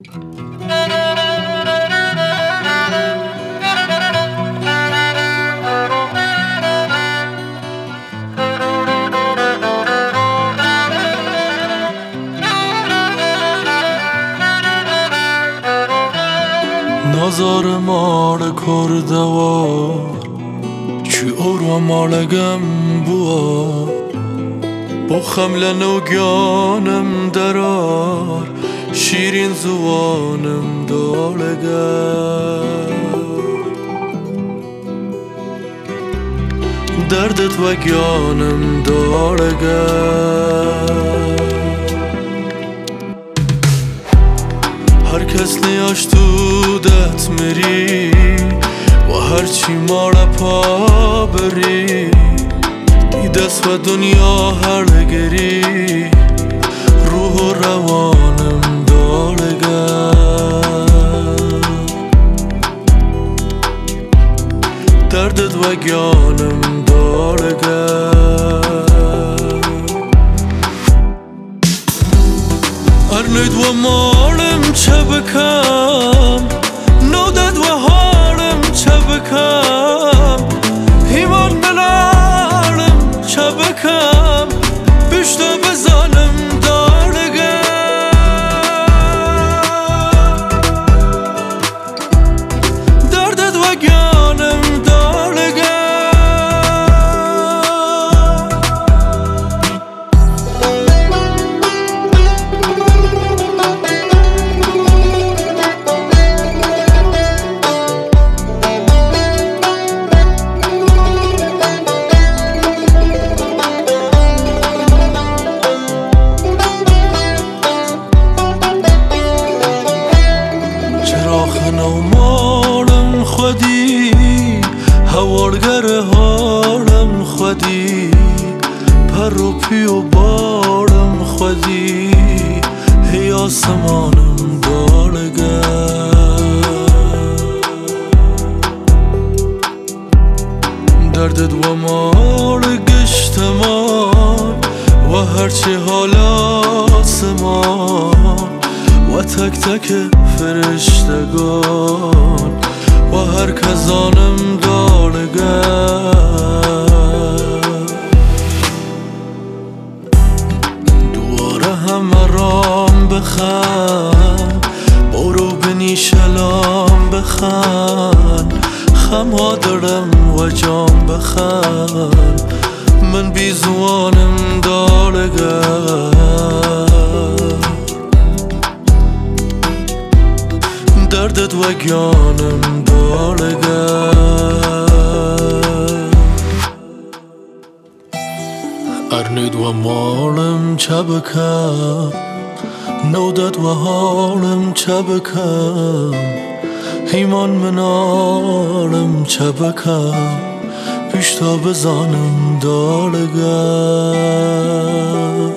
Nazar mal kordavar Çi orwa malagam bua Bo xemle nogyanem derar Şirin zuvanem dalegar Derdet ve gyanem dalegar Herkes لیاش تو دت میری و هرچی ما را پا بری ای دست و دنیا هرگری روح و روانم دالگر دردت و گیانم دالگر ارنید و مالم چه بکم نودد و حالم چه بکم ایمان بلالم چه بکم بشته بزنم دارگم دردد و گیانم مالم خودی هوارگر حالم خودی پر و پی و بارم خودی هی آسمانم دالگر دردت و مال گشتمان و هرچی حال آسمان و تک تک فرشتگان و هر کزانم دالگر دواره همه رام بخن برو بنی شلام بخن خم ها دارم و جام بخن من بیزوانم دالگر دردت و گیانم دالگر ارنید و مالم چه بکم نودت و حالم چه بکم ایمان منالم چه بکم پیشتا بزنم دالگر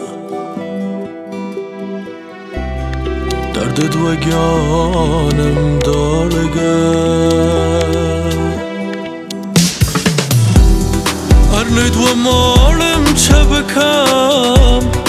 دردت و گیانم دالگر ارنید و مالم چه بکم